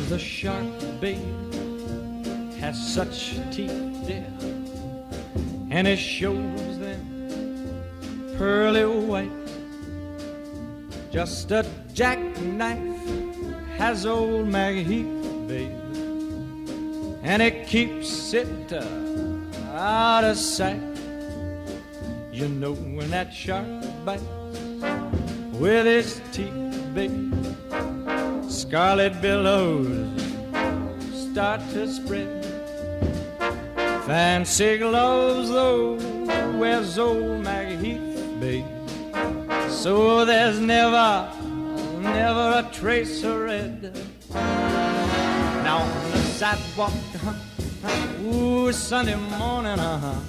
the shark, babe, has such teeth, dear, and it shows them pearly white. Just a jackknife has old Maggie Heath, babe, and it keeps it out of sight. You know when that shark bites with his teeth, babe, scarlet billows start to spread. Fancy gloves, though, wears old Maggie Heath, babe, so there's never a trace of red. Now on the sidewalk, ooh, Sunday morning,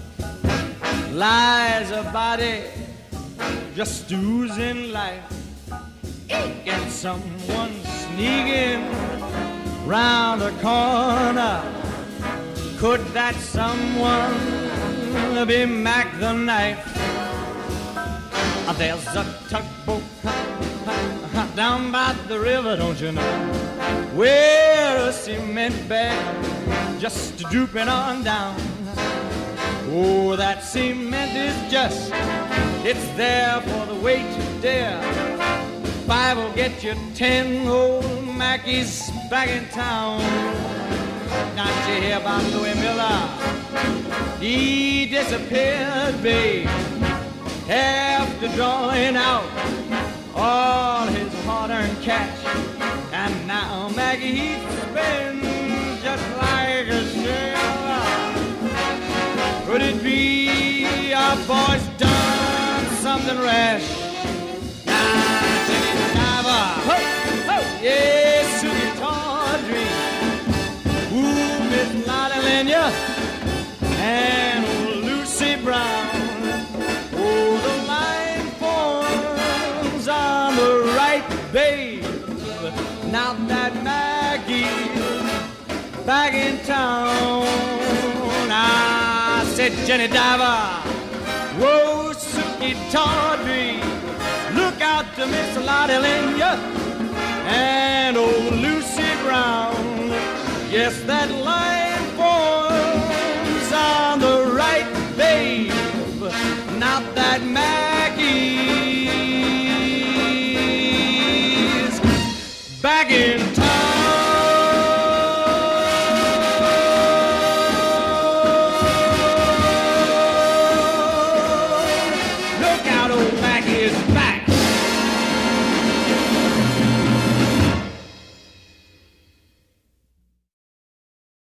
lies a body just oozing life. And someone sneaking round the corner. Could that someone be Mac the Knife? There's a tugboat down by the river, don't you know, where a cement bag just drooping on down. Oh, that cement is just, it's there for the weight to dare. 5 will get you 10 old Mackies back in town. Don't you hear about Louis Miller? He disappeared, babe, after drawing out all his hard-earned cash. And now Maggie Heath spins just like a sailor. Could it be our boy's done something rash? Now, Jenny Diver, yes, Susie Tawdry, ooh, Miss Lottie Lenya, and old Lucy Brown. Oh, the line forms on the right, babe. Now that Maggie's back in town. I said, Jenny Diver, whoa, Suki Tawdry, look out to Miss Lottie Lenya and old Lucy Brown. Yes, that line forms on the right, babe. Not that man